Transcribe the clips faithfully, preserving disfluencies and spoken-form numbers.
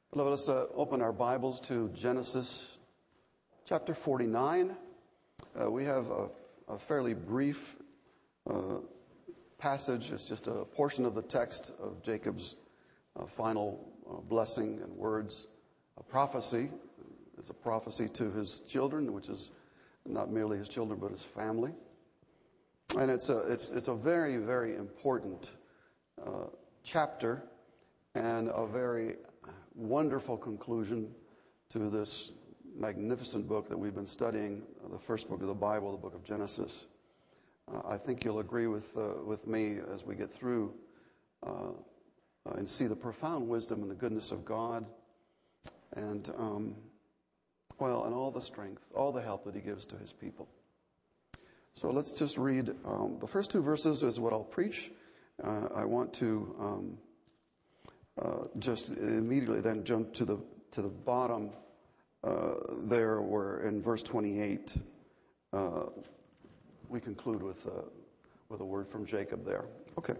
Let us uh, open our Bibles to Genesis chapter forty-nine. Uh, we have a, a fairly brief uh, passage. It's just a portion of the text of Jacob's uh, final uh, blessing and words. A prophecy. It's a prophecy to his children, which is not merely his children, but his family. And it's a, it's, it's a very, very important uh, chapter and a very wonderful conclusion to this magnificent book that we've been studying, the first book of the Bible, the book of Genesis. Uh, I think you'll agree with uh, with me as we get through uh, uh, and see the profound wisdom and the goodness of God, and um, well, and all the strength, all the help that He gives to His people. So let's just read um, the first two verses is what I'll preach. Uh, I want to. Um, Uh, just immediately then jump to the to the bottom uh, there, where in verse twenty-eight uh, we conclude with uh, with a word from Jacob there. Okay.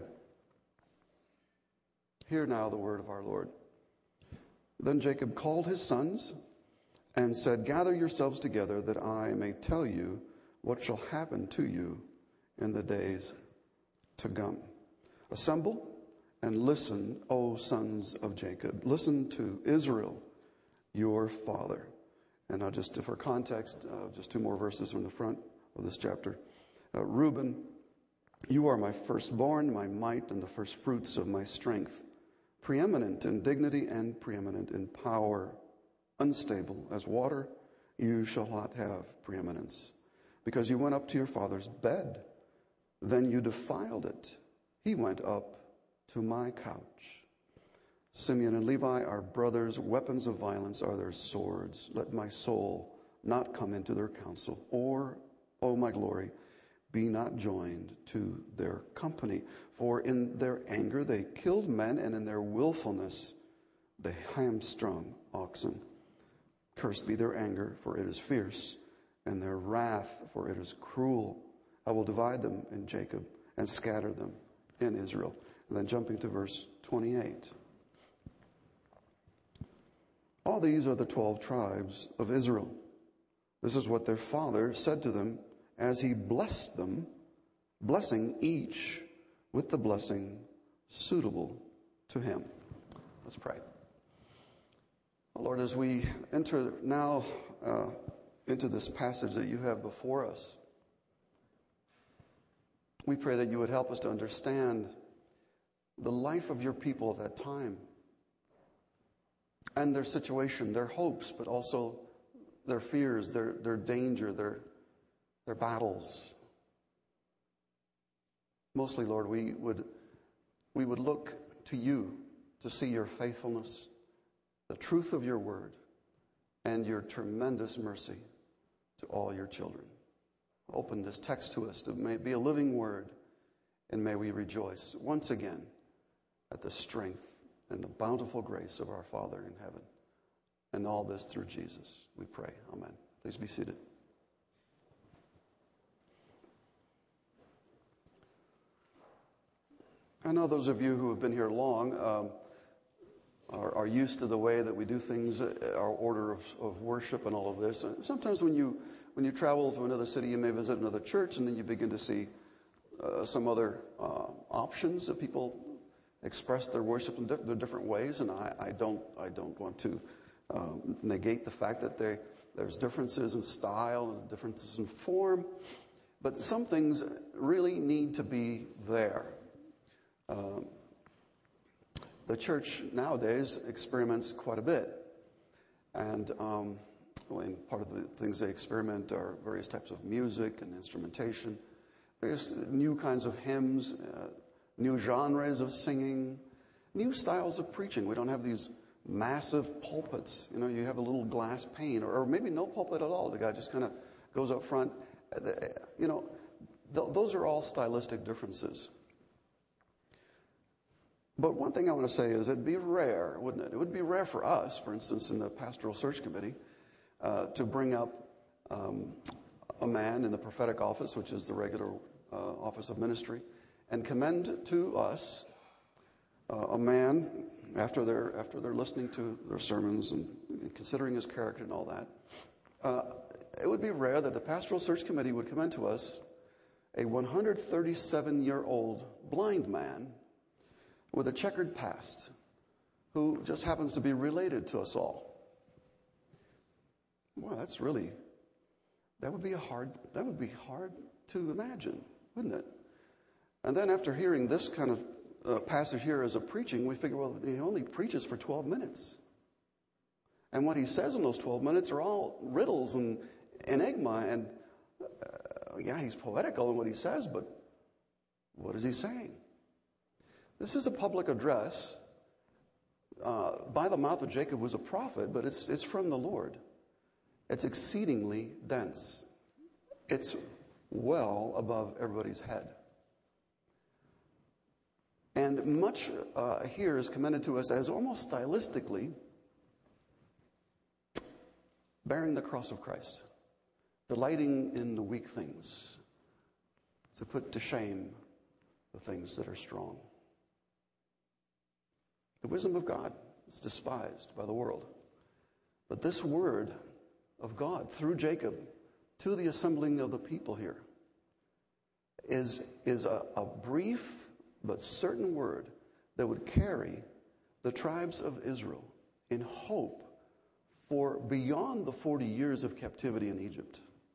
Hear now the word of our Lord. Then Jacob called his sons and said, "Gather yourselves together, that I may tell you what shall happen to you in the days to come. Assemble and listen, O sons of Jacob. Listen to Israel, your father." And now just for context, uh, just two more verses from the front of this chapter. Uh, Reuben, you are my firstborn, my might, and the first fruits of my strength, preeminent in dignity and preeminent in power, unstable as water, you shall not have preeminence. Because you went up to your father's bed, then you defiled it. He went up to my couch. Simeon and Levi are brothers. Weapons of violence are their swords. Let my soul not come into their counsel, or, O my glory, be not joined to their company. For in their anger they killed men, and in their willfulness they hamstrung oxen. Cursed be their anger, for it is fierce, and their wrath, for it is cruel. I will divide them in Jacob and scatter them in Israel. And then jumping to verse twenty-eight. All these are the twelve tribes of Israel. This is what their father said to them as he blessed them, blessing each with the blessing suitable to him. Let's pray. Lord, as we enter now uh, into this passage that you have before us, we pray that you would help us to understand the life of your people at that time and their situation, their hopes, but also their fears, their, their danger, their, their battles. Mostly, Lord, we would, we would look to you to see your faithfulness, the truth of your word, and your tremendous mercy to all your children. Open this text to us, to may it be a living word, and may we rejoice once again at the strength and the bountiful grace of our Father in heaven. And all this through Jesus, we pray. Amen. Please be seated. I know those of you who have been here long um, are, are used to the way that we do things, our order of, of worship and all of this. And sometimes when you when you travel to another city, you may visit another church, and then you begin to see uh, some other uh, options that people express their worship in their different ways, and I, I don't I don't want to um, negate the fact that they, there's differences in style and differences in form, but some things really need to be there. Um, the church nowadays experiments quite a bit, and um, well, and part of the things they experiment are various types of music and instrumentation, various new kinds of hymns, uh, new genres of singing, new styles of preaching. We don't have these massive pulpits. You know, you have a little glass pane, or, or maybe no pulpit at all. The guy just kind of goes up front. You know, th- those are all stylistic differences. But one thing I want to say is it'd be rare, wouldn't it? It would be rare for us, for instance, in the pastoral search committee, uh, to bring up um, a man in the prophetic office, which is the regular uh, office of ministry, and commend to us uh, a man after they're, after they're listening to their sermons and considering his character and all that, uh, it would be rare that the pastoral search committee would commend to us a one hundred thirty-seven-year-old blind man with a checkered past who just happens to be related to us all. Well, that's really, that would be a hard, that would be hard to imagine, wouldn't it? And then after hearing this kind of uh, passage here as a preaching, we figure, well, he only preaches for twelve minutes. And what he says in those twelve minutes are all riddles and enigma. And uh, yeah, he's poetical in what he says, but what is he saying? This is a public address uh, by the mouth of Jacob, who was a prophet, but it's it's from the Lord. It's exceedingly dense. It's well above everybody's head. And much uh, here is commended to us as almost stylistically bearing the cross of Christ, delighting in the weak things, to put to shame the things that are strong. The wisdom of God is despised by the world. But this word of God through Jacob to the assembling of the people here is, is a, a brief but certain word that would carry the tribes of Israel in hope for beyond the forty years of captivity in Egypt.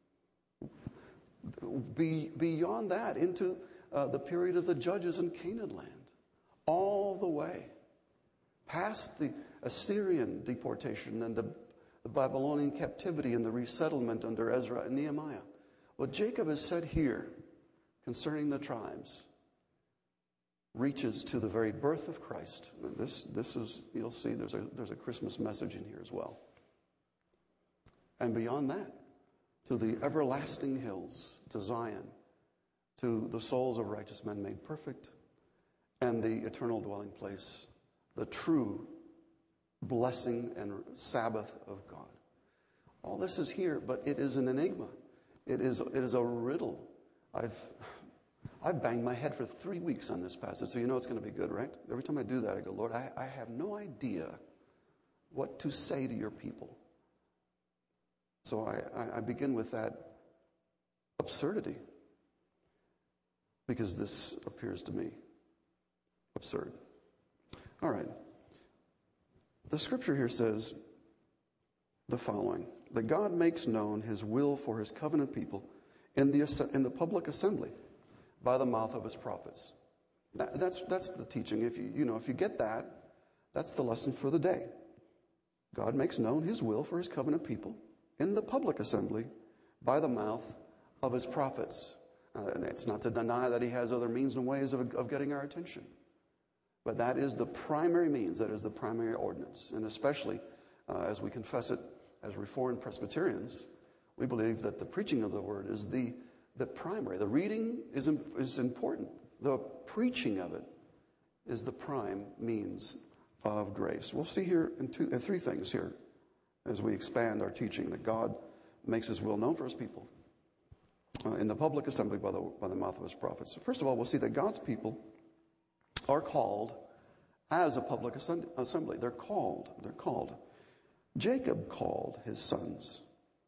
Be, beyond that, into uh, the period of the judges in Canaan land. All the way past the Assyrian deportation and the, the Babylonian captivity and the resettlement under Ezra and Nehemiah. What Jacob has said here concerning the tribes reaches to the very birth of Christ. And this, this is, you'll see, there's a, there's a Christmas message in here as well. And beyond that, to the everlasting hills, to Zion, to the souls of righteous men made perfect, and the eternal dwelling place, the true blessing and Sabbath of God. All this is here, but it is an enigma. It is, it is a riddle. I've, I've banged my head for three weeks on this passage, so you know it's going to be good, right? Every time I do that, I go, Lord, I, I have no idea what to say to your people. So I, I begin with that absurdity, because this appears to me absurd. All right. The scripture here says the following, that God makes known his will for his covenant people in the, in the public assembly by the mouth of his prophets. That, that's, that's the teaching. If you, you know, if you get that, that's the lesson for the day. God makes known his will for his covenant people in the public assembly by the mouth of his prophets. Uh, and it's not to deny that he has other means and ways of, of getting our attention. But that is the primary means, that is the primary ordinance. And especially uh, as we confess it as Reformed Presbyterians, we believe that the preaching of the word is the, the primary. The reading is, is important. The preaching of it is the prime means of grace. We'll see here in, two, in three things here as we expand our teaching, that God makes his will known for his people uh, in the public assembly by the, by the mouth of his prophets. So first of all, we'll see that God's people are called as a public assembly. They're called. They're called. Jacob called his sons.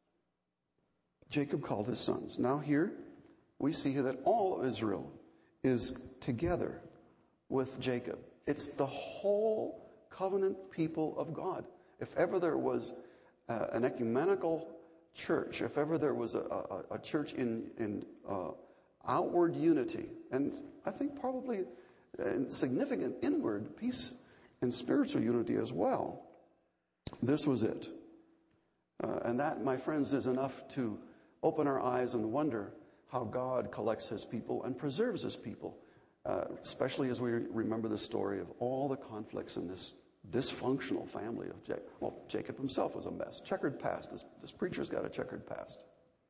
Jacob called his sons. Now here we see that all of Israel is together with Jacob. It's the whole covenant people of God. If ever there was uh, an ecumenical church, if ever there was a, a, a church in, in uh, outward unity, and I think probably and significant inward peace and spiritual unity as well, this was it. Uh, and that, my friends, is enough to open our eyes and wonder how God collects his people and preserves his people, uh, especially as we remember the story of all the conflicts in this dysfunctional family of Jacob. Well, Jacob himself was a mess. Checkered past. This, this preacher's got a checkered past.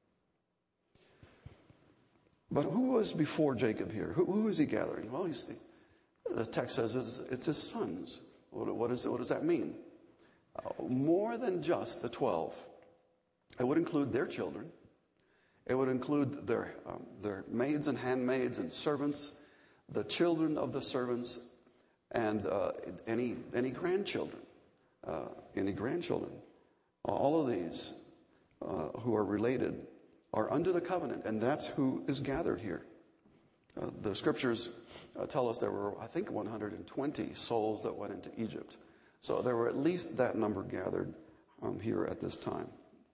But who was before Jacob here? Who, who is he gathering? Well, you see, the text says it's, it's his sons. What, what, is, what does that mean? Uh, more than just the twelve. It would include their children. It would include their, um, their maids and handmaids and servants, the children of the servants, and uh, any any grandchildren, uh, any grandchildren. All of these uh, who are related are under the covenant, and that's who is gathered here. Uh, the scriptures uh, tell us there were, I think, one hundred twenty souls that went into Egypt. So there were at least that number gathered um, here at this time.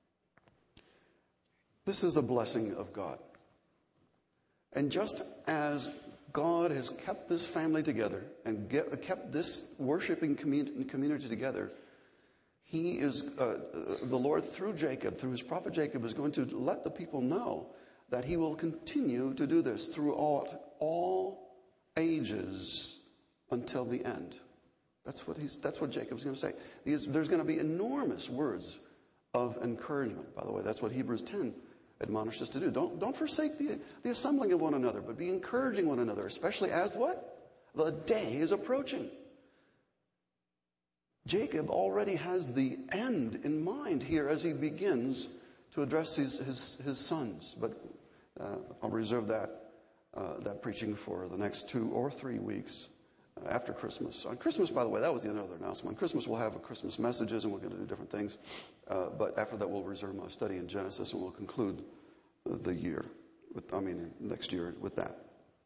This is a blessing of God. And just as God has kept this family together and get, kept this worshiping community, community together, He is, uh, the Lord through Jacob, through his prophet Jacob, is going to let the people know that he will continue to do this throughout all ages until the end. That's what he's. That's what Jacob's going to say. These, there's going to be enormous words of encouragement. By the way, that's what Hebrews ten admonishes us to do. Don't don't forsake the the assembling of one another, but be encouraging one another, especially as what? The day is approaching. Jacob already has the end in mind here as he begins to address his his, his sons. But uh, I'll reserve that uh, that preaching for the next two or three weeks uh, after Christmas. On Christmas, by the way, that was the other announcement. On Christmas, we'll have a Christmas messages, and we're going to do different things. Uh, but after that, we'll reserve my study in Genesis, and we'll conclude the, the year. With, I mean, next year with that.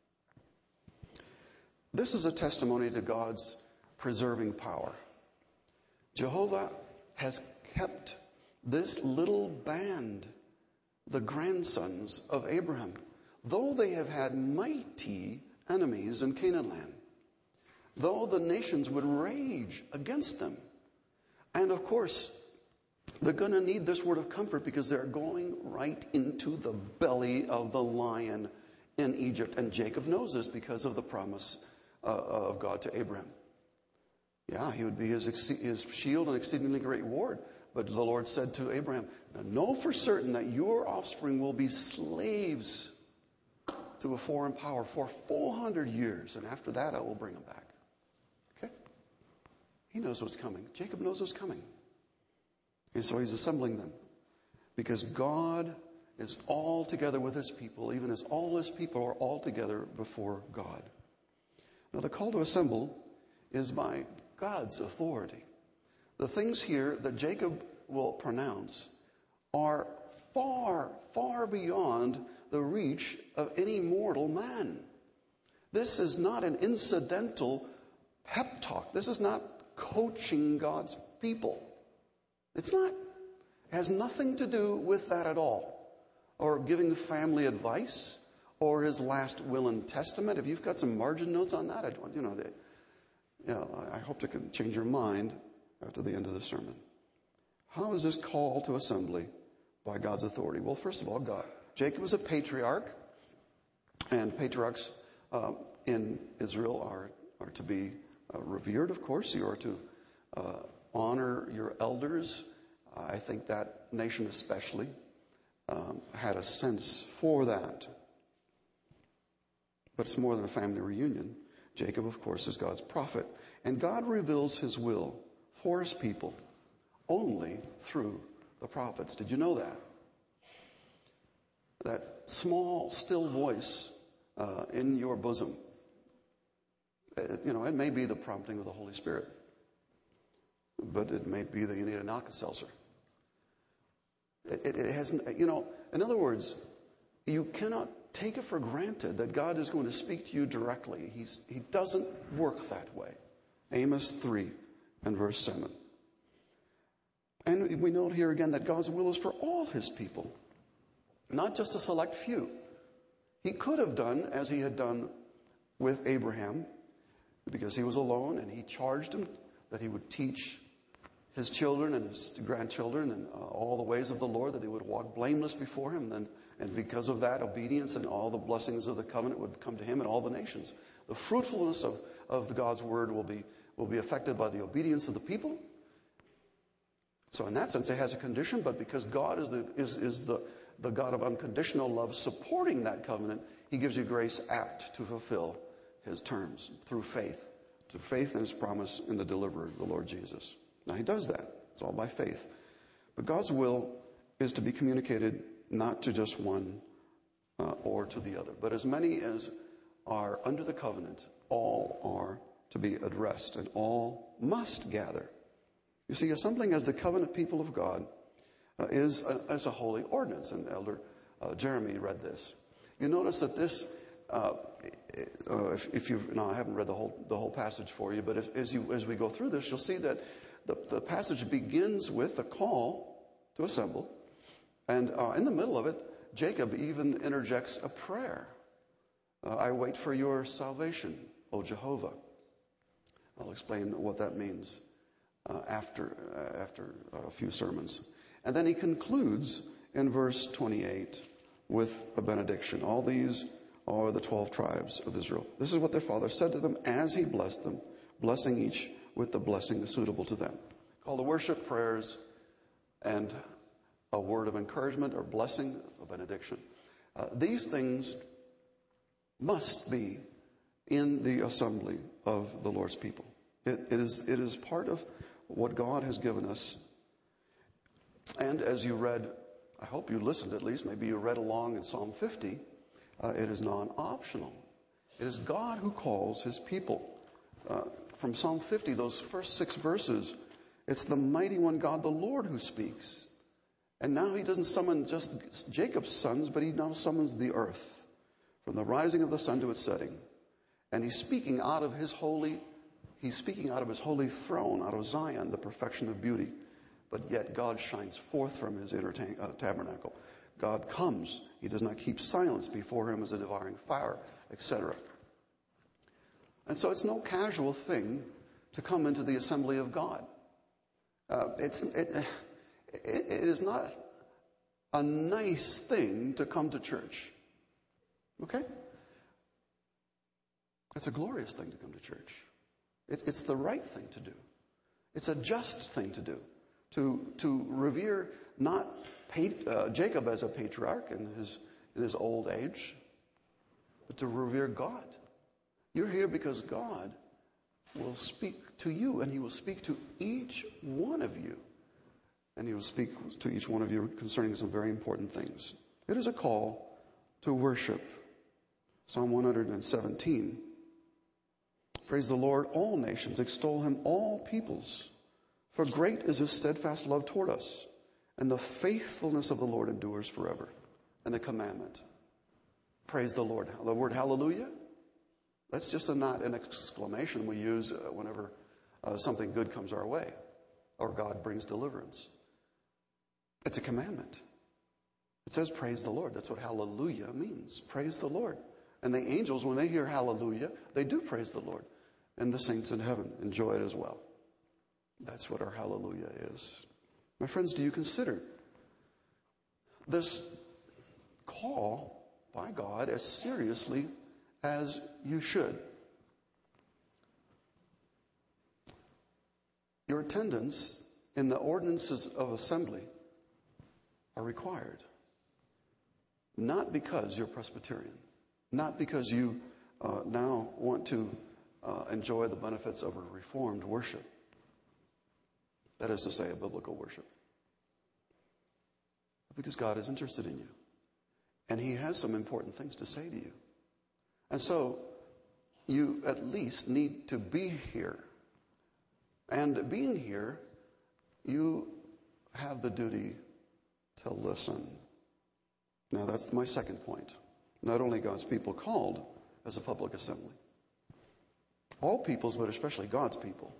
This is a testimony to God's preserving power. Jehovah has kept this little band, the grandsons of Abraham, though they have had mighty enemies in Canaan land, though the nations would rage against them. And of course, they're going to need this word of comfort because they're going right into the belly of the lion in Egypt. And Jacob knows this because of the promise uh, of God to Abraham. Yeah, he would be his, his shield and exceedingly great reward. But the Lord said to Abraham, now know for certain that your offspring will be slaves to a foreign power for four hundred years. And after that, I will bring them back. Okay? He knows what's coming. Jacob knows what's coming. And so he's assembling them. Because God is all together with his people, even as all his people are all together before God. Now, the call to assemble is by God's authority. The things here that Jacob will pronounce are far, far beyond the reach of any mortal man. This is not an incidental pep talk. This is not coaching God's people. It's not. It has nothing to do with that at all. Or giving family advice or his last will and testament. If you've got some margin notes on that, I'd want you know, to, you know, I hope to change your mind after the end of the sermon. How is this call to assembly by God's authority? Well, first of all, God. Jacob was a patriarch, and patriarchs uh, in Israel are, are to be uh, revered, of course. You are to uh, honor your elders. I think that nation especially um, had a sense for that. But it's more than a family reunion. Jacob, of course, is God's prophet. And God reveals his will for his people only through the prophets. Did you know that? That small, still voice uh, in your bosom, it, you know, it may be the prompting of the Holy Spirit, but it may be that you need an Alka-Seltzer. It, it, it hasn't, you know, in other words, you cannot take it for granted that God is going to speak to you directly. He's, he doesn't work that way. Amos three and verse seven. And we note here again that God's will is for all his people, not just a select few. He could have done as he had done with Abraham, because he was alone, and he charged him that he would teach his children and his grandchildren and uh, all the ways of the Lord, that they would walk blameless before him. And, and because of that, obedience and all the blessings of the covenant would come to him and all the nations. The fruitfulness of, of the God's word will be, will be affected by the obedience of the people. So in that sense, it has a condition, but because God is the, is, is the, the God of unconditional love supporting that covenant, he gives you grace apt to fulfill his terms through faith, through faith in his promise in the deliverer, the Lord Jesus. Now, he does that. It's all by faith. But God's will is to be communicated not to just one uh, or to the other, but as many as are under the covenant, all are to be addressed, and all must gather. You see, assembling as the covenant people of God uh, is, a, is a holy ordinance, and Elder uh, Jeremy read this. You notice that this, uh, uh, if, if you now I haven't read the whole the whole passage for you, but if, as you as we go through this, you'll see that the, the passage begins with a call to assemble, and uh, in the middle of it, Jacob even interjects a prayer. Uh, I wait for your salvation, O Jehovah. I'll explain what that means uh, after uh, after a few sermons. And then he concludes in verse twenty-eight with a benediction. All these are the twelve tribes of Israel. This is what their father said to them as he blessed them, blessing each with the blessing suitable to them. Call to worship, prayers, and a word of encouragement or blessing, a benediction. Uh, these things must be in the assembly of the Lord's people. It, it is it is part of what God has given us. And as you read, I hope you listened at least, maybe you read along in Psalm fifty, uh, it is non-optional. It is God who calls his people. Uh, from Psalm fifty, those first six verses, it's the mighty one God, the Lord, who speaks. And now he doesn't summon just Jacob's sons, but he now summons the earth from the rising of the sun to its setting. And he's speaking out of his holy, he's speaking out of his holy throne, out of Zion, the perfection of beauty. But yet God shines forth from his inner ta- uh, tabernacle. God comes. He does not keep silence before him as a devouring fire, et cetera. And so it's no casual thing to come into the assembly of God. Uh, it's it, it, it is not a nice thing to come to church. Okay? It's a glorious thing to come to church. It, it's the right thing to do. It's a just thing to do. To to revere not uh, Jacob as a patriarch in his in his old age, but to revere God. You're here because God will speak to you, and he will speak to each one of you. And he will speak to each one of you concerning some very important things. It is a call to worship. Psalm one hundred seventeen. Praise the Lord, all nations. Extol him, all peoples. For great is his steadfast love toward us, and the faithfulness of the Lord endures forever. And the commandment. Praise the Lord. The word hallelujah, that's just a, not an exclamation we use uh, whenever uh, something good comes our way or God brings deliverance. It's a commandment. It says praise the Lord. That's what hallelujah means. Praise the Lord. And the angels, when they hear hallelujah, they do praise the Lord. And the saints in heaven enjoy it as well. That's what our hallelujah is. My friends, do you consider this call by God as seriously as you should? Your attendance in the ordinances of assembly are required. Not because you're Presbyterian. Not because you uh, now want to uh, enjoy the benefits of a Reformed worship. That is to say, a biblical worship. Because God is interested in you. And he has some important things to say to you. And so, you at least need to be here. And being here, you have the duty to listen. Now, that's my second point. Not only God's people called as a public assembly. All peoples, but especially God's people.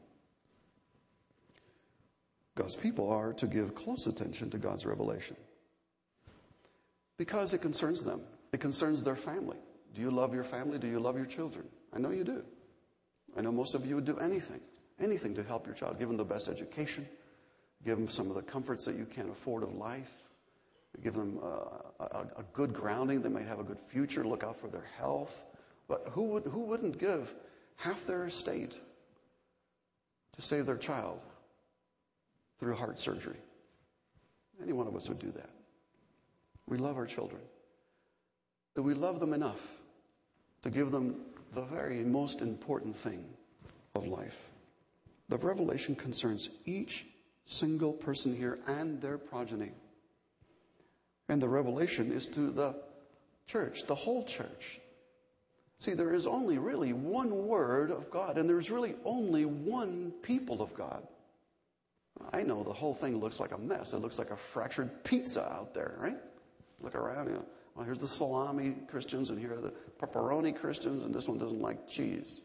God's people are to give close attention to God's revelation. Because it concerns them. It concerns their family. Do you love your family? Do you love your children? I know you do. I know most of you would do anything, anything to help your child. Give them the best education. Give them some of the comforts that you can't afford of life. Give them uh, a, a good grounding. They might have a good future. Look out for their health. But who would who wouldn't give half their estate to save their child through heart surgery? Any one of us would do that. We love our children. Do we love them enough to give them the very most important thing of life? The revelation concerns each single person here and their progeny. And the revelation is to the church, the whole church. See, there is only really one word of God, and there's really only one people of God. I know the whole thing looks like a mess. It looks like a fractured pizza out there, right? Look around, you know, well, here's the salami Christians, and here are the pepperoni Christians, and this one doesn't like cheese.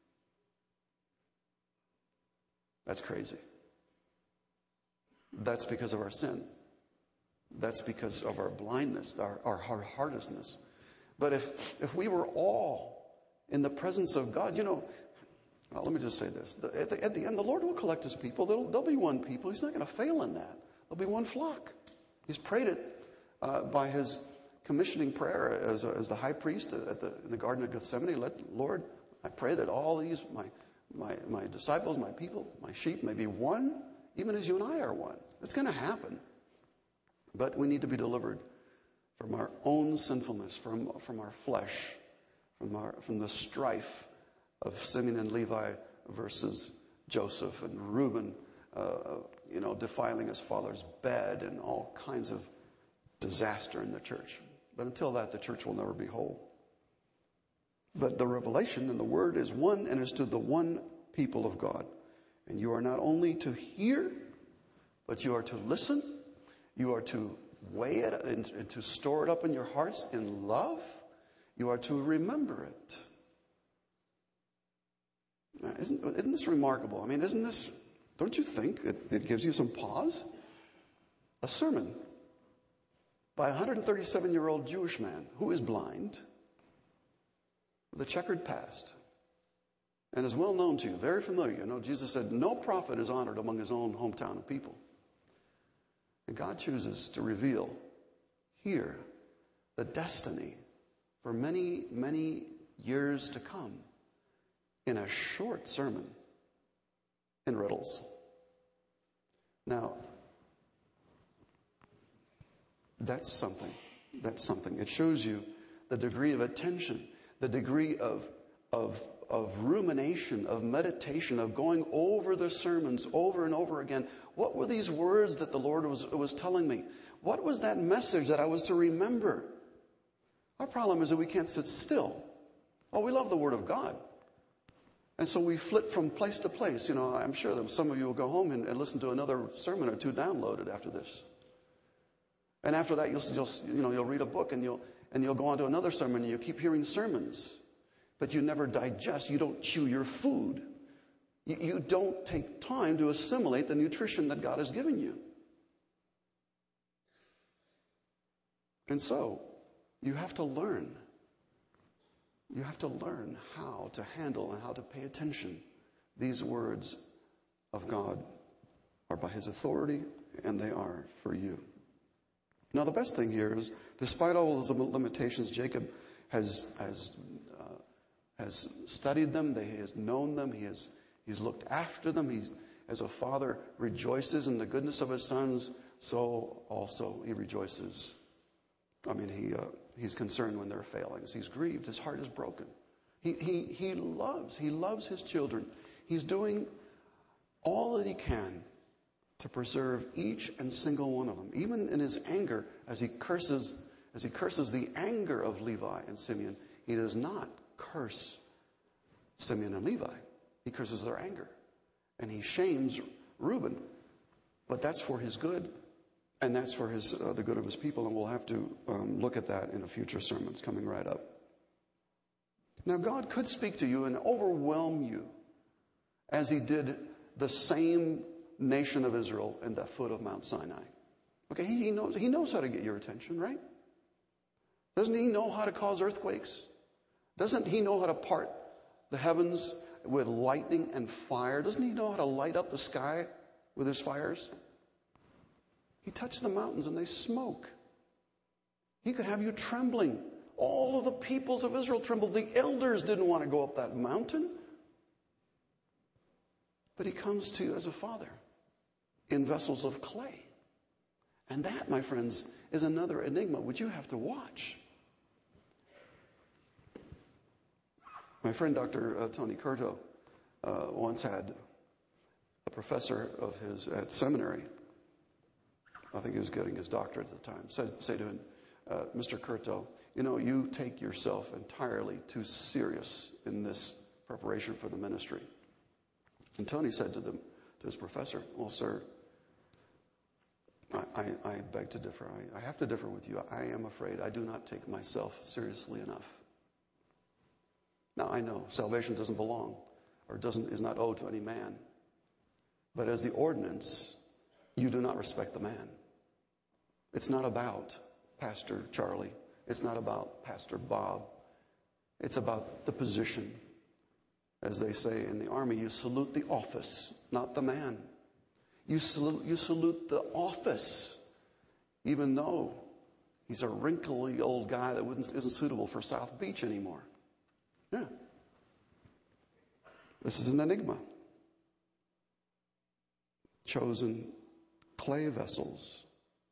That's crazy. That's because of our sin. That's because of our blindness, our, our hard-heartedness. But if, if we were all in the presence of God, you know, well, let me just say this. The, at, the, at the end, the Lord will collect his people. There'll, there'll be one people. He's not going to fail in that. There'll be one flock. He's prayed it uh, by his commissioning prayer as, a, as the high priest at the, in the Garden of Gethsemane. Let, Lord, I pray that all these, my, my, my disciples, my people, my sheep may be one, even as you and I are one. It's going to happen. But we need to be delivered from our own sinfulness, from, from our flesh, from, our, from the strife of Simeon and Levi versus Joseph and Reuben, uh, you know, defiling his father's bed and all kinds of disaster in the church. But until that, the church will never be whole. But the revelation and the word is one, and is to the one people of God. And you are not only to hear, but you are to listen. You are to weigh it and, and to store it up in your hearts in love. You are to remember it. Now, isn't, isn't this remarkable? I mean, isn't this, don't you think it, it gives you some pause? A sermon by a one hundred thirty-seven-year-old Jewish man who is blind, with a checkered past, and is well known to you, very familiar. You know, Jesus said, no prophet is honored among his own hometown of people. And God chooses to reveal here the destiny for many, many years to come in a short sermon in riddles. Now, that's something. That's something. It shows you the degree of attention, the degree of, of, of rumination, of meditation, of going over the sermons over and over again. What were these words that the Lord was, was telling me? What was that message that I was to remember? Our problem is that we can't sit still. Oh, we love the Word of God. And so we flit from place to place. You know, I'm sure that some of you will go home and, and listen to another sermon or two downloaded after this. And after that, you'll, you'll, you know, you'll read a book and you'll, and you'll go on to another sermon and you'll keep hearing sermons. But you never digest. You don't chew your food. You, you don't take time to assimilate the nutrition that God has given you. And so, you have to learn. You have to learn how to handle and how to pay attention. These words of God are by his authority, and they are for you. Now, the best thing here is, despite all of those limitations, Jacob has has uh, has studied them. He has known them. He has he's looked after them. He's, as a father rejoices in the goodness of his sons, so also he rejoices. I mean, he uh, he's concerned when they're failings. He's grieved. His heart is broken. He he he loves. He loves his children. He's doing all that he can to preserve each and single one of them. Even in his anger, as he curses, as he curses the anger of Levi and Simeon, he does not curse Simeon and Levi. He curses their anger. And he shames Reuben. But that's for his good, and that's for his uh, the good of his people, and we'll have to um, look at that in a future sermon. It's coming right up. Now, God could speak to you and overwhelm you as he did the same nation of Israel in the foot of Mount Sinai. Okay, he, he knows he knows how to get your attention, right? Doesn't he know how to cause earthquakes? Doesn't he know how to part the heavens with lightning and fire? Doesn't he know how to light up the sky with his fires? He touched the mountains and they smoke. He could have you trembling. All of the peoples of Israel trembled. The elders didn't want to go up that mountain. But he comes to you as a father in vessels of clay. And that, my friends, is another enigma which you have to watch. My friend Doctor Uh, Tony Curto uh, once had a professor of his at seminary, I think he was getting his doctorate at the time, said, say to him, uh, Mister Curto, you know, you take yourself entirely too serious in this preparation for the ministry. And Tony said to them, to his professor, well, sir, I, I, I beg to differ. I, I have to differ with you. I am afraid I do not take myself seriously enough. Now, I know salvation doesn't belong or doesn't is not owed to any man. But as the ordinance, you do not respect the man. It's not about Pastor Charlie. It's not about Pastor Bob. It's about the position. As they say in the army, you salute the office, not the man. You salute, you salute the office, even though he's a wrinkly old guy that wouldn't, isn't suitable for South Beach anymore. Yeah. This is an enigma. Chosen clay vessels.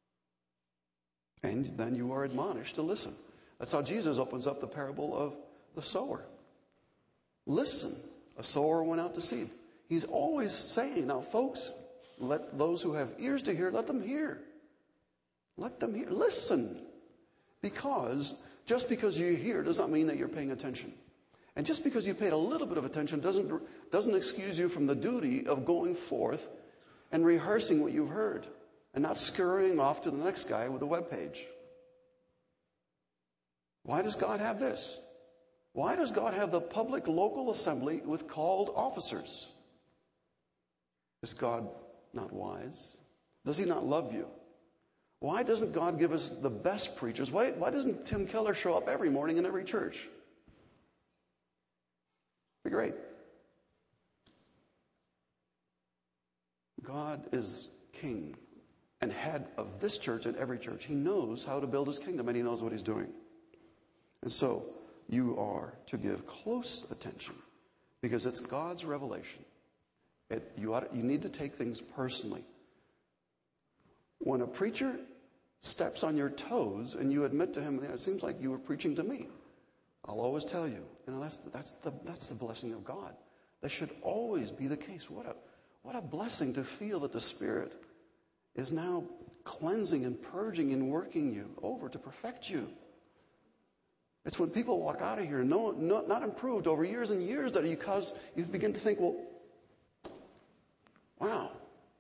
And then you are admonished to listen. That's how Jesus opens up the parable of the sower. Listen. A sower went out to seed. He's always saying, now folks, let those who have ears to hear, let them hear. Let them hear. Listen. Because just because you hear does not mean that you're paying attention. And just because you paid a little bit of attention doesn't, doesn't excuse you from the duty of going forth and rehearsing what you've heard and not scurrying off to the next guy with a web page. Why does God have this? Why does God have the public local assembly with called officers? Is God not wise? Does he not love you? Why doesn't God give us the best preachers? Why, why doesn't Tim Keller show up every morning in every church? Be great. God is king and head of this church and every church. He knows how to build his kingdom, and he knows what he's doing. And so you are to give close attention because it's God's revelation. It, you, ought, you need to take things personally. When a preacher steps on your toes and you admit to him, it seems like you were preaching to me, I'll always tell you, you know, that's, that's, the, that's the blessing of God. That should always be the case. What a, what a blessing to feel that the Spirit is now cleansing and purging and working you over to perfect you. It's when people walk out of here no, no, not improved over years and years that you cause you begin to think, well, wow.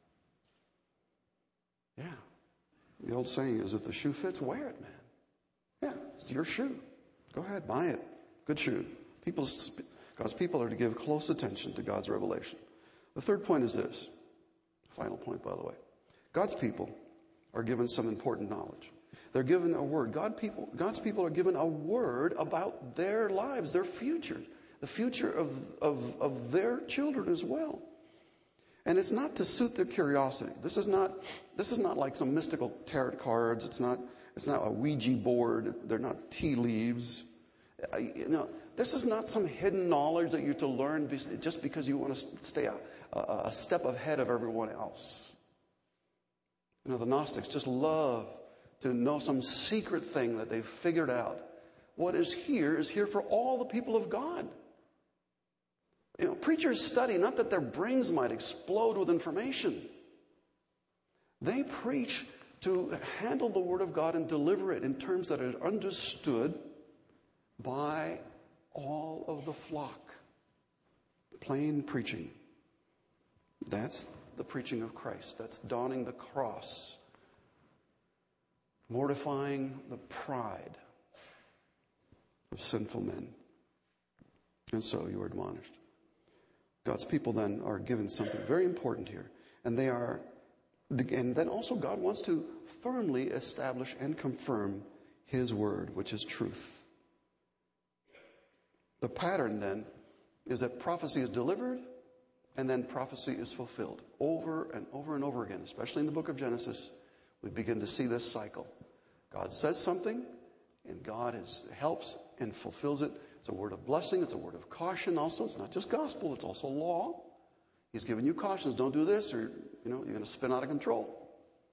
Yeah. The old saying is, if the shoe fits, wear it, man. Yeah, it's your shoe. Go ahead, buy it. Good shoe. People, God's people are to give close attention to God's revelation. The third point is this. Final point, by the way. God's people are given some important knowledge. They're given a word. God people, God's people are given a word about their lives, their future, the future of, of, of their children as well. And it's not to suit their curiosity. This is not, this is not like some mystical tarot cards. It's not, it's not a Ouija board. They're not tea leaves. You know, this is not some hidden knowledge that you're to learn just because you want to stay a, a, a step ahead of everyone else. You know, the Gnostics just love to know some secret thing that they've figured out. What is here is here for all the people of God. You know, preachers study not that their brains might explode with information. They preach to handle the Word of God and deliver it in terms that are understood by all of the flock. Plain preaching. That's the preaching of Christ. That's donning the cross. Mortifying the pride of sinful men. And so you are admonished. God's people then are given something very important here. And they are, and then also God wants to firmly establish and confirm his word, which is truth. The pattern then is that prophecy is delivered and then prophecy is fulfilled over and over and over again, especially in the book of Genesis. We begin to see this cycle. God says something, and God is, helps and fulfills it. It's a word of blessing. It's a word of caution also. It's not just gospel. It's also law. He's giving you cautions. Don't do this or, you know, you're going to spin out of control.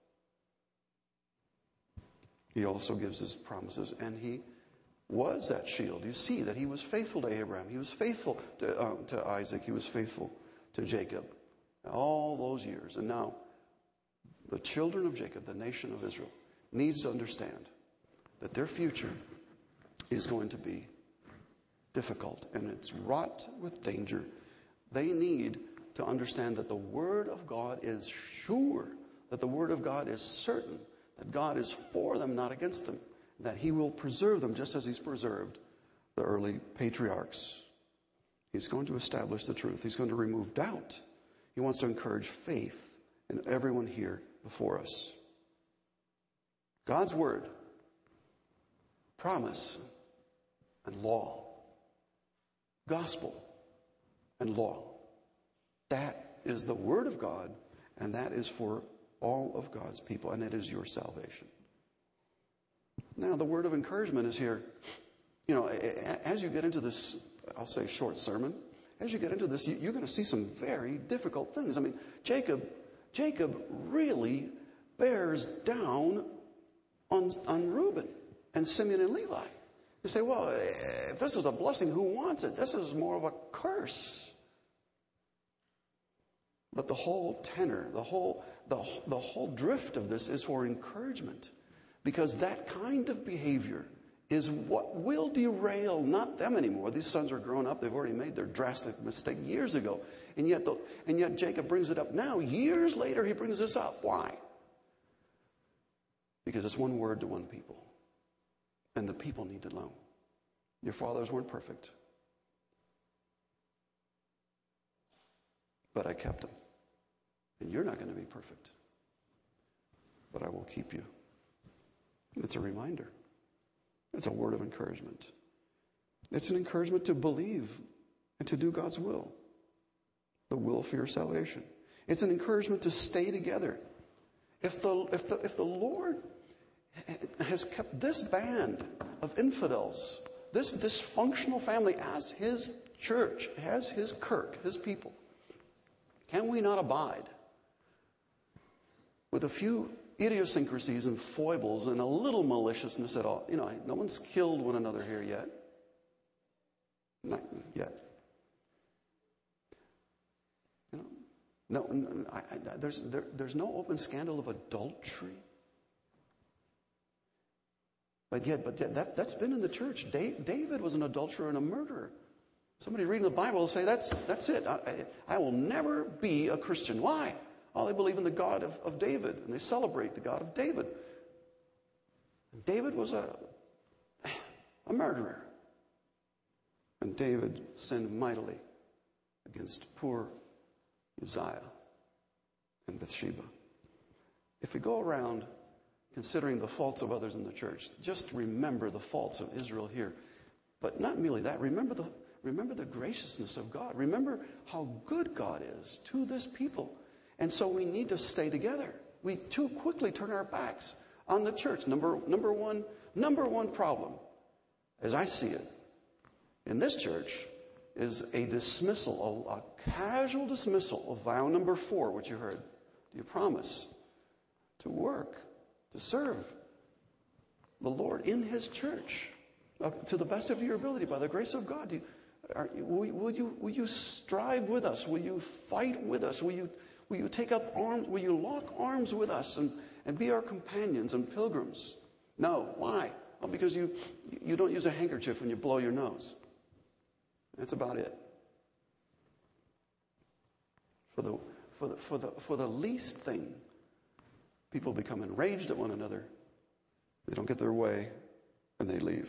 He also gives his promises, and he was that shield. You see that he was faithful to Abraham. He was faithful to, uh, to Isaac. He was faithful to Jacob. All those years. And now, the children of Jacob, the nation of Israel, needs to understand that their future is going to be difficult and it's wrought with danger. They need to understand that the Word of God is sure, that the Word of God is certain, that God is for them, not against them, that He will preserve them just as He's preserved the early patriarchs. He's going to establish the truth. He's going to remove doubt. He wants to encourage faith in everyone here before us. God's Word, promise, and law. Gospel and law. That is the Word of God, and that is for all of God's people, and it is your salvation. Now, the word of encouragement is here. You know, as you get into this, I'll say short sermon, as you get into this, you're going to see some very difficult things. I mean, Jacob, Jacob really bears down on, on Reuben and Simeon and Levi. You say, well, if this is a blessing, who wants it? This is more of a curse. But the whole tenor, the whole, the, the whole drift of this is for encouragement. Because that kind of behavior is what will derail not them anymore. These sons are grown up. They've already made their drastic mistake years ago. And yet, the, and yet Jacob brings it up now. Years later, he brings this up. Why? Because it's one word to one people. And the people need to know. Your fathers weren't perfect. But I kept them. And you're not going to be perfect. But I will keep you. It's a reminder. It's a word of encouragement. It's an encouragement to believe and to do God's will. The will for your salvation. It's an encouragement to stay together. If the, if the, if the Lord has kept this band of infidels, this dysfunctional family as His church, as His kirk, His people, can we not abide with a few idiosyncrasies and foibles and a little maliciousness at all? You know, no one's killed one another here yet. Not yet. You know, no, no I, I, there's there, there's no open scandal of adultery. But yet, but yet that that's been in the church. David was an adulterer and a murderer. Somebody reading the Bible will say, that's that's it. I, I will never be a Christian. Why? Oh, they believe in the God of, of David, and they celebrate the God of David. David was a, a murderer. And David sinned mightily against poor Uzziah and Bathsheba. If we go around considering the faults of others in the church, just remember the faults of Israel here. But not merely that, remember the remember the graciousness of God. Remember how good God is to this people. And so we need to stay together. We too quickly turn our backs on the church. Number number one, number one problem, as I see it, in this church is a dismissal, a, a casual dismissal of vow number four, which you heard. Do you promise to work, to serve the Lord in His church uh, to the best of your ability by the grace of God? Do you, are, will, will you will you strive with us? Will you fight with us? Will you will you take up arms? Will you lock arms with us and, and be our companions and pilgrims? No. Why? Well, because you you don't use a handkerchief when you blow your nose. That's about it. For the for the for the for the least thing, people become enraged at one another. They don't get their way, and they leave.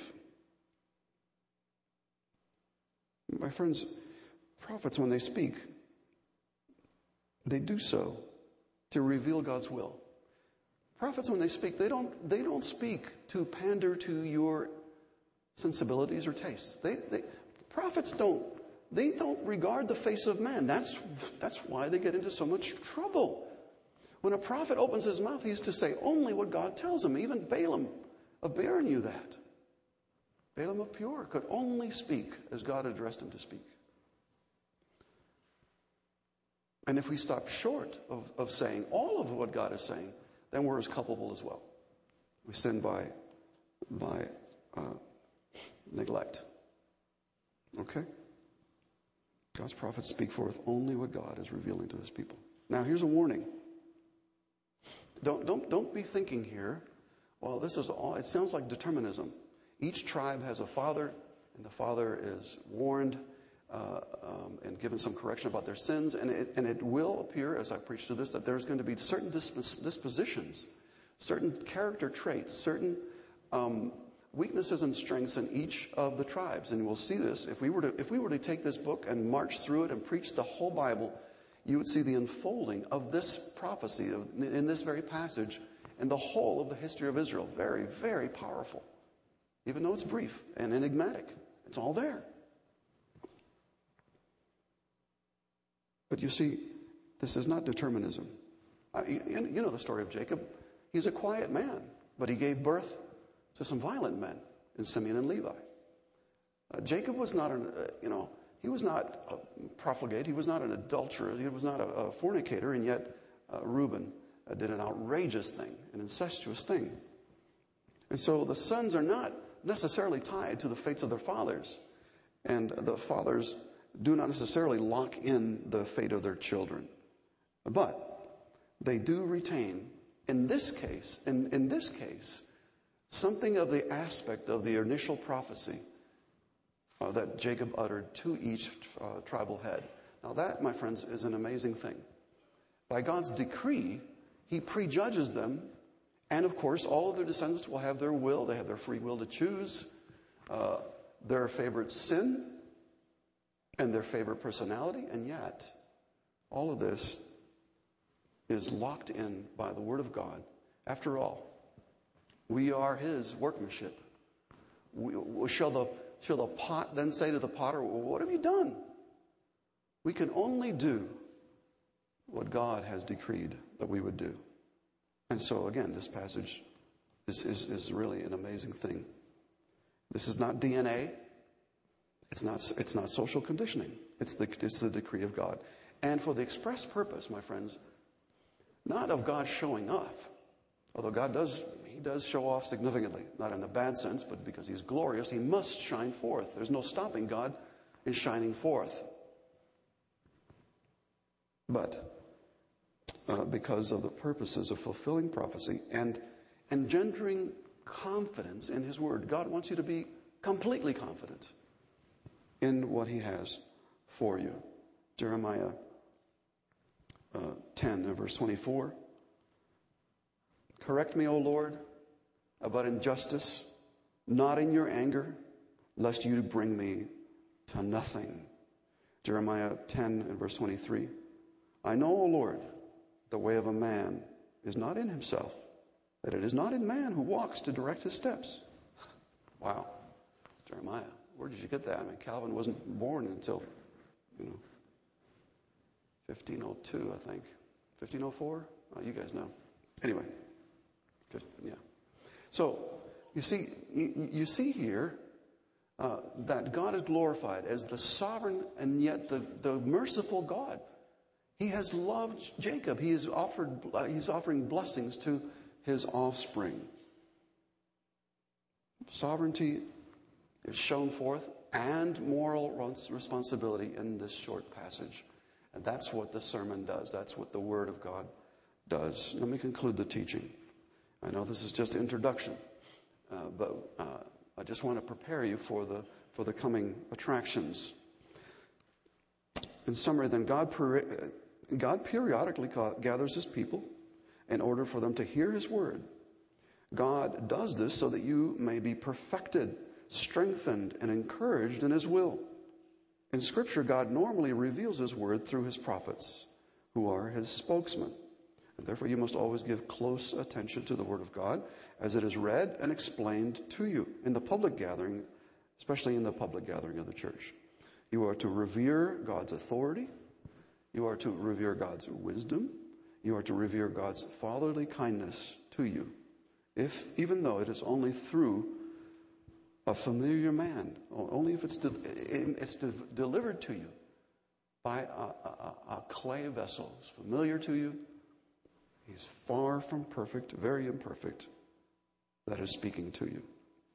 My friends, prophets, when they speak, they do so to reveal God's will. Prophets, when they speak, they don't they don't speak to pander to your sensibilities or tastes. They, they prophets don't they don't regard the face of man. That's that's why they get into so much trouble. When a prophet opens his mouth, he's to say only what God tells him. Even Balaam of Beor knew that. Balaam of Peor could only speak as God addressed him to speak. And if we stop short of, of saying all of what God is saying, then we're as culpable as well. We sin by, by uh, neglect. Okay? God's prophets speak forth only what God is revealing to His people. Now, here's a warning. Don't, don't, don't be thinking here, Well, this is all, it sounds like determinism. Each tribe has a father, and the father is warned uh, um, and given some correction about their sins. And it, and it will appear, as I preach to this, that there's going to be certain dispos- dispositions, certain character traits, certain um, weaknesses and strengths in each of the tribes. And we'll see this. If we were to, if we were to take this book and march through it and preach the whole Bible, you would see the unfolding of this prophecy of, in this very passage and the whole of the history of Israel. Very, very powerful. Even though it's brief and enigmatic. It's all there. But you see, this is not determinism. Uh, you, you know the story of Jacob. He's a quiet man, but he gave birth to some violent men in Simeon and Levi. Uh, Jacob was not, an, uh, you know, he was not a profligate. He was not an adulterer. He was not a, a fornicator. And yet uh, Reuben uh, did an outrageous thing, an incestuous thing. And so the sons are not necessarily tied to the fates of their fathers. And the fathers do not necessarily lock in the fate of their children. But they do retain, in this case, in, in this case, something of the aspect of the initial prophecy uh, that Jacob uttered to each uh, tribal head. Now that, my friends, is an amazing thing. By God's decree, he prejudges them. And of course, all of their descendants will have their will. They have their free will to choose uh, their favorite sin and their favorite personality. And yet, all of this is locked in by the Word of God. After all, we are His workmanship. We, shall, the, shall the pot then say to the potter, well, what have you done? We can only do what God has decreed that we would do. And so, again, this passage is, is, is really an amazing thing. This is not D N A. It's not, it's not social conditioning. It's the, it's the decree of God. And for the express purpose, my friends, not of God showing off. Although God does, He does show off significantly. Not in a bad sense, but because He's glorious, He must shine forth. There's no stopping God in shining forth. But Uh, because of the purposes of fulfilling prophecy and engendering confidence in His Word. God wants you to be completely confident in what He has for you. Jeremiah uh, ten and verse twenty-four. Correct me, O Lord, about injustice, not in your anger, lest you bring me to nothing. Jeremiah ten and verse twenty-three. I know, O Lord, the way of a man is not in himself, that it is not in man who walks to direct his steps. Wow. Jeremiah, where did you get that? I mean, Calvin wasn't born until, you know, fifteen oh two, I think. fifteen oh four? Oh, you guys know. Anyway, yeah. So, you see, you, you see here uh, that God is glorified as the sovereign and yet the, the merciful God. He has loved Jacob. He has offered, uh, he's offering blessings to his offspring. Sovereignty is shown forth and moral responsibility in this short passage. And that's what the sermon does. That's what the Word of God does. Let me conclude the teaching. I know this is just introduction, uh, but uh, I just want to prepare you for the, for the coming attractions. In summary, then, God per- God periodically gathers His people in order for them to hear His word. God does this so that you may be perfected, strengthened, and encouraged in His will. In Scripture, God normally reveals His word through His prophets, who are His spokesmen. And therefore, you must always give close attention to the Word of God as it is read and explained to you in the public gathering, especially in the public gathering of the church. You are to revere God's authority. You are to revere God's wisdom. You are to revere God's fatherly kindness to you, if even though it is only through a familiar man, only if it's de- it's de- delivered to you by a, a, a clay vessel. It's familiar to you. He's far from perfect, very imperfect, that is speaking to you.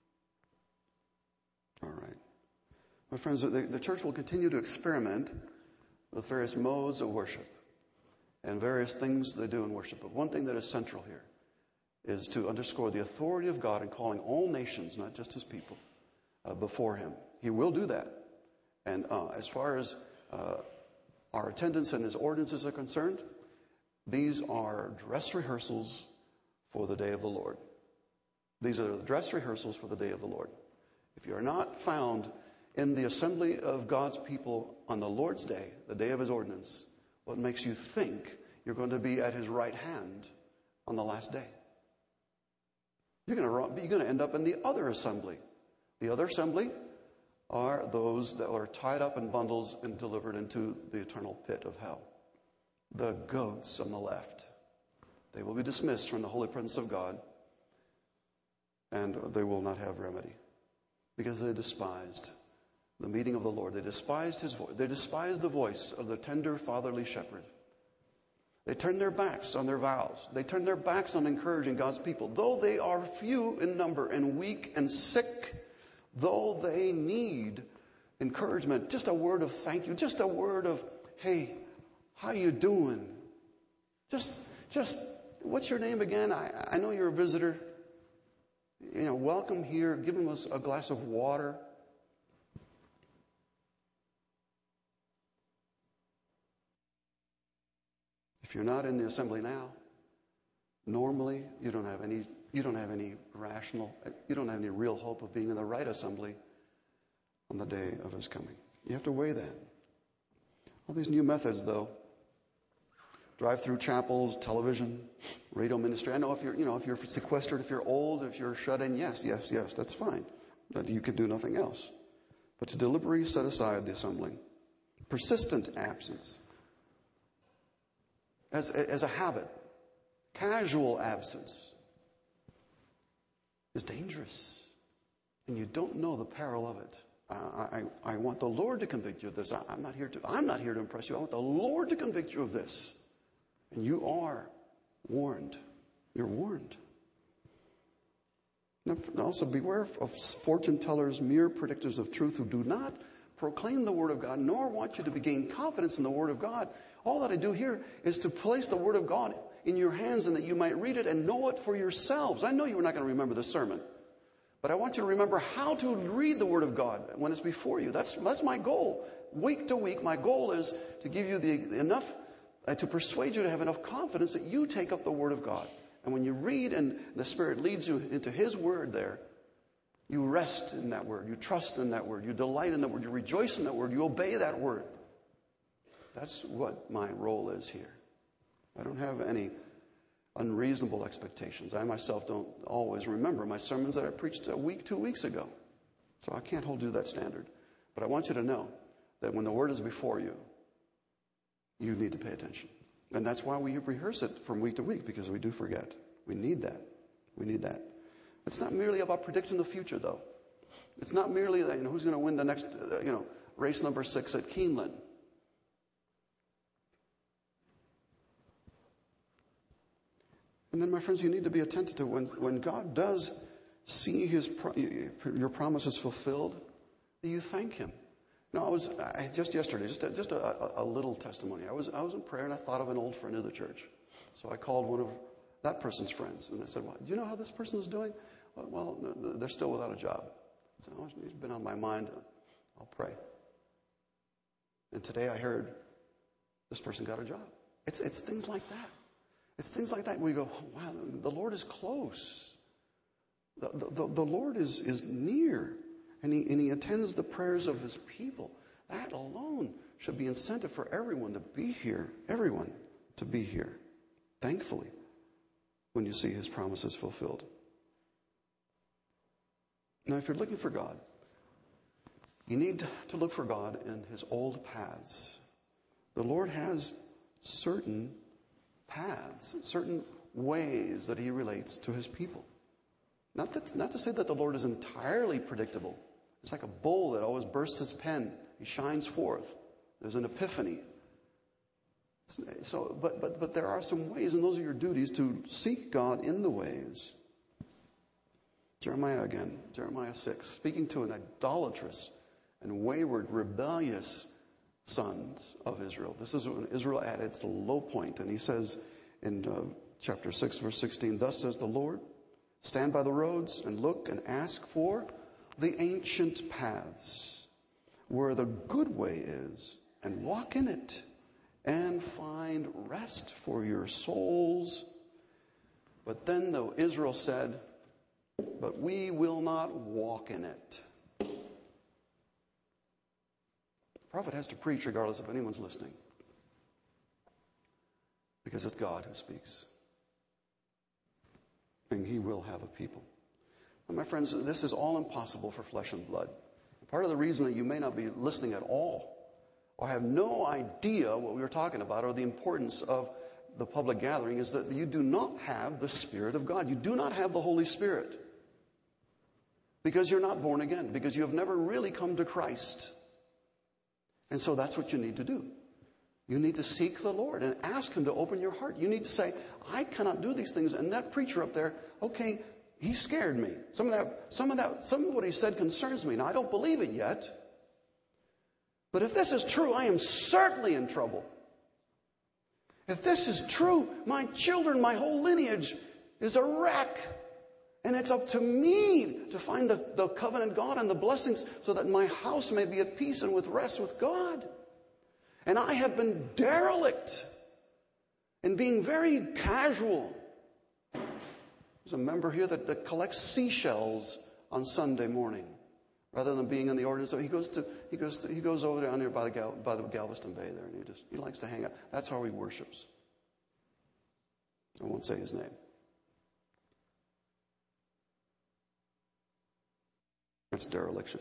All right. My friends, the, the church will continue to experiment with various modes of worship and various things they do in worship. But one thing that is central here is to underscore the authority of God in calling all nations, not just his people, uh, before him. He will do that. And uh, as far as uh, our attendance and his ordinances are concerned, these are dress rehearsals for the day of the Lord. These are the dress rehearsals for the day of the Lord. If you are not found in the assembly of God's people on the Lord's day, the day of his ordinance, what makes you think you're going to be at his right hand on the last day? You're going to, you're going to end up in the other assembly. The other assembly are those that are tied up in bundles and delivered into the eternal pit of hell. The goats on the left. They will be dismissed from the holy presence of God, and they will not have remedy because they despised the meeting of the Lord. They despised his voice. They despised the voice of the tender fatherly shepherd. They turned their backs on their vows. They turned their backs on encouraging God's people. Though they are few in number and weak and sick, though they need encouragement, just a word of thank you, just a word of, hey, how you doing? Just, just, what's your name again? I, I know you're a visitor. You know, welcome here. Give them us a glass of water. If you're not in the assembly now, normally you don't have any you don't have any rational, you don't have any real hope of being in the right assembly on the day of his coming. You have to weigh that. All these new methods, though, drive-through chapels, television, radio ministry. I know if you're, you know, if you're sequestered, if you're old, if you're shut in, yes, yes, yes, that's fine. That you can do nothing else. But to deliberately set aside the assembling, persistent absence, as as a habit, casual absence, is dangerous, and you don't know the peril of it. I, I, I want the Lord to convict you of this. I, I'm not here to. I'm not here to impress you. I want the Lord to convict you of this, and you are warned. You're warned. Now, also, beware of fortune tellers, mere predictors of truth, who do not proclaim the Word of God, nor want you to gain confidence in the Word of God. All that I do here is to place the Word of God in your hands, and that you might read it and know it for yourselves. I know you were not going to remember the sermon, but I want you to remember how to read the Word of God when it's before you. That's that's my goal. Week to week, my goal is to give you the enough, uh, to persuade you to have enough confidence that you take up the Word of God. And when you read and the Spirit leads you into His Word there, you rest in that Word. You trust in that Word. You delight in that Word. You rejoice in that Word. You obey that Word. That's what my role is here. I don't have any unreasonable expectations. I myself don't always remember my sermons that I preached a week, two weeks ago. So I can't hold you to that standard. But I want you to know that when the Word is before you, you need to pay attention. And that's why we rehearse it from week to week, because we do forget. We need that. We need that. It's not merely about predicting the future, though. It's not merely that, you know, who's going to win the next, uh, you know, race number six at Keeneland. And then, my friends, you need to be attentive to when, when God does see his pro- your promises fulfilled, you thank him. You know, I was I, just yesterday, just a, just a, a little testimony. I was I was in prayer and I thought of an old friend of the church. So I called one of that person's friends and I said, "Well, do you know how this person is doing?" Well, they're still without a job. So oh, it's been on my mind. I'll pray. And today I heard this person got a job. It's it's things like that. It's things like that where we go, oh, wow, the Lord is close. The, the, the Lord is, is near, and he, and he attends the prayers of his people. That alone should be incentive for everyone to be here, everyone to be here, thankfully, when you see his promises fulfilled. Now, if you're looking for God, you need to look for God in his old paths. The Lord has certain paths, certain ways that he relates to his people. Not that, not to say that the Lord is entirely predictable. It's like a bull that always bursts his pen. He shines forth. There's an epiphany. So, but, but, but there are some ways, and those are your duties, to seek God in the ways. Jeremiah again, Jeremiah six, speaking to an idolatrous and wayward, rebellious sons of Israel. This is when Israel at its low point, and he says in uh, chapter six, verse sixteen, thus says the Lord, stand by the roads and look and ask for the ancient paths where the good way is, and walk in it and find rest for your souls. But then the Israel said, but we will not walk in it. The prophet has to preach regardless if anyone's listening, because it's God who speaks. And he will have a people. And my friends, this is all impossible for flesh and blood. Part of the reason that you may not be listening at all, or have no idea what we were talking about, or the importance of the public gathering, is that you do not have the Spirit of God. You do not have the Holy Spirit. Because you're not born again. Because you have never really come to Christ. And so that's what you need to do. You need to seek the Lord and ask him to open your heart. You need to say, I cannot do these things. And that preacher up there, okay, he scared me. Some of that, some of that, some of what he said concerns me. Now, I don't believe it yet. But if this is true, I am certainly in trouble. If this is true, my children, my whole lineage is a wreck. And it's up to me to find the, the covenant God and the blessings so that my house may be at peace and with rest with God. And I have been derelict in being very casual. There's a member here that, that collects seashells on Sunday morning rather than being in the ordinance. So he goes to he goes to, he goes over down there by the Gal, by the Galveston Bay there, and he just he likes to hang out. That's how he worships. I won't say his name. That's dereliction.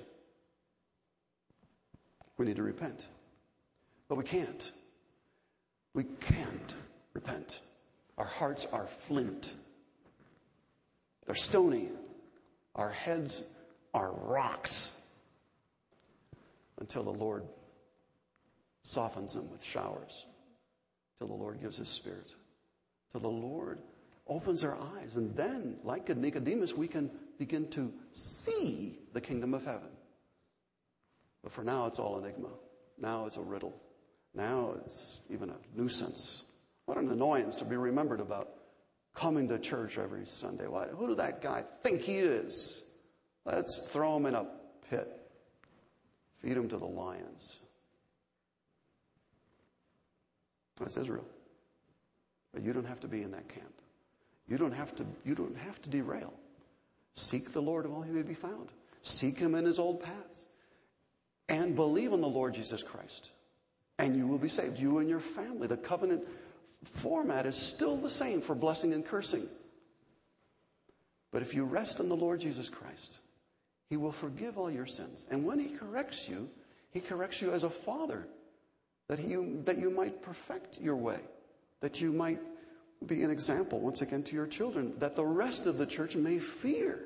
We need to repent. But we can't. We can't repent. Our hearts are flint. They're stony. Our heads are rocks until the Lord softens them with showers, till the Lord gives his Spirit, till the Lord opens our eyes. And then, like Nicodemus, we can begin to see the kingdom of heaven. But for now, it's all enigma. Now it's a riddle. Now it's even a nuisance. What an annoyance to be remembered about coming to church every Sunday. Why, who does that guy think he is? Let's throw him in a pit. Feed him to the lions. That's Israel. But you don't have to be in that camp. You don't have to, you don't have to derail. Seek the Lord while he may be found. Seek him in his old paths. And believe in the Lord Jesus Christ. And you will be saved. You and your family. The covenant format is still the same for blessing and cursing. But if you rest in the Lord Jesus Christ, he will forgive all your sins. And when he corrects you, he corrects you as a father, that you, that you might perfect your way, that you might be an example once again to your children, that the rest of the church may fear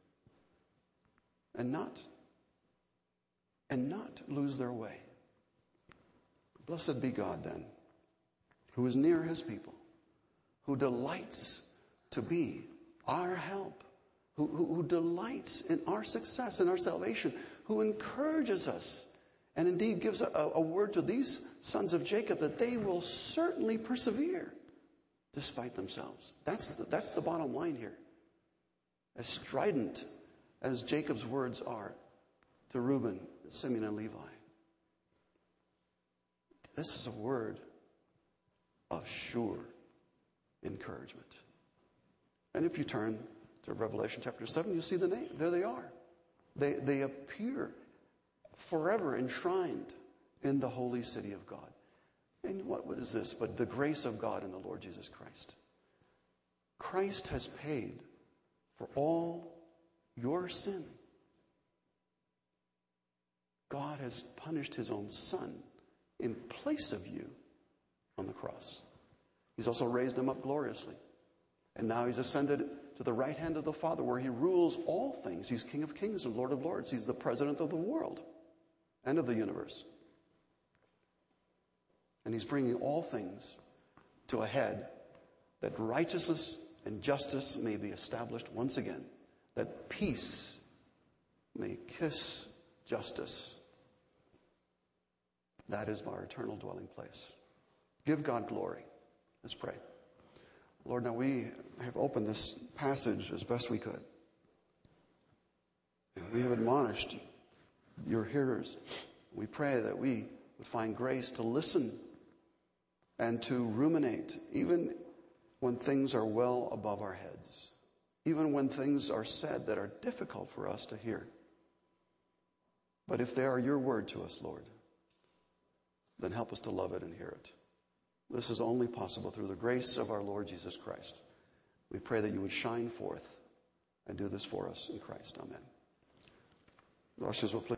and not, and not lose their way. Blessed be God then, who is near his people, who delights to be our help, who, who, who delights in our success, in our salvation, who encourages us, and indeed gives a, a word to these sons of Jacob that they will certainly persevere despite themselves. That's the, that's the bottom line here. As strident as Jacob's words are to Reuben, Simeon, and Levi, this is a word of sure encouragement. And if you turn to Revelation chapter seven, you see the name. There they are. They, they appear forever enshrined in the holy city of God. And what, what is this but the grace of God in the Lord Jesus Christ? Christ has paid for all your sin. God has punished his own son in place of you on the cross. He's also raised him up gloriously. And now he's ascended to the right hand of the Father, where he rules all things. He's King of kings and Lord of lords. He's the president of the world and of the universe. And he's bringing all things to a head, that righteousness and justice may be established once again, that peace may kiss justice. That is our eternal dwelling place. Give God glory. Let's pray. Lord, Lord, now we have opened this passage as best we could. And we have admonished your hearers. We pray that we would find grace to listen and to ruminate, even when things are well above our heads, even when things are said that are difficult for us to hear. But if they are your word to us, Lord, then help us to love it and hear it. This is only possible through the grace of our Lord Jesus Christ. We pray that you would shine forth and do this for us in Christ. Amen. The ushers will please